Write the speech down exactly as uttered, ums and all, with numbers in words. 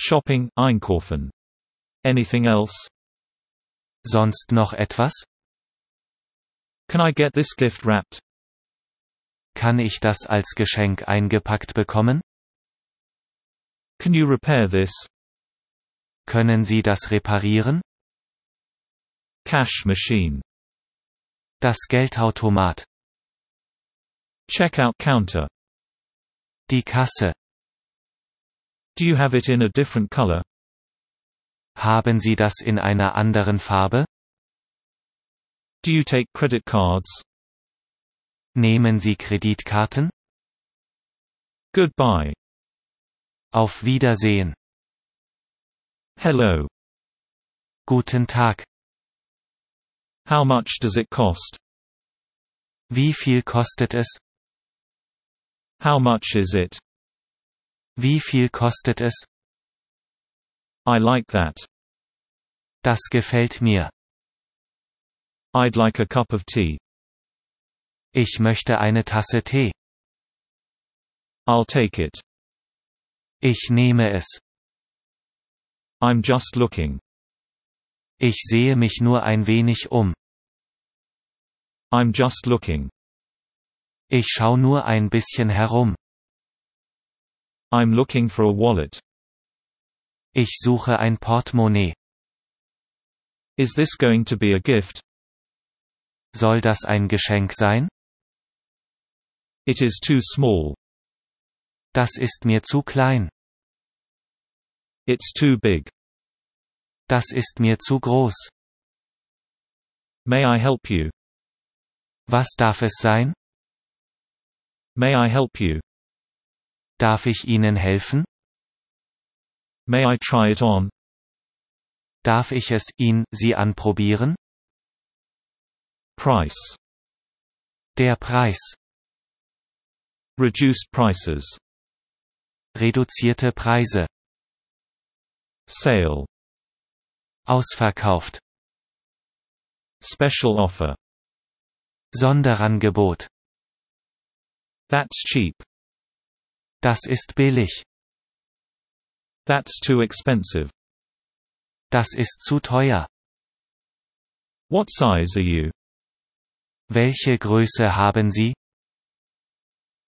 Shopping, einkaufen. Anything else? Sonst noch etwas? Can I get this gift wrapped? Kann ich das als Geschenk eingepackt bekommen? Can you repair this? Können Sie das reparieren? Cash machine. Das Geldautomat. Checkout counter. Die Kasse. Do you have it in a different color? Haben Sie das in einer anderen Farbe? Do you take credit cards? Nehmen Sie Kreditkarten? Goodbye. Auf Wiedersehen. Hello. Guten Tag. How much does it cost? Wie viel kostet es? How much is it? Wie viel kostet es? I like that. Das gefällt mir. I'd like a cup of tea. Ich möchte eine Tasse Tee. I'll take it. Ich nehme es. I'm just looking. Ich sehe mich nur ein wenig um. I'm just looking. Ich schau nur ein bisschen herum. I'm looking for a wallet. Ich suche ein Portemonnaie. Is this going to be a gift? Soll das ein Geschenk sein? It is too small. Das ist mir zu klein. It's too big. Das ist mir zu groß. May I help you? Was darf es sein? May I help you? Darf ich Ihnen helfen? May I try it on? Darf ich es, ihn, sie anprobieren? Price. Der Preis. Reduced prices. Reduzierte Preise. Sale. Ausverkauft. Special offer. Sonderangebot. That's cheap. Das ist billig. That's too expensive. Das ist zu teuer. What size are you? Welche Größe haben Sie?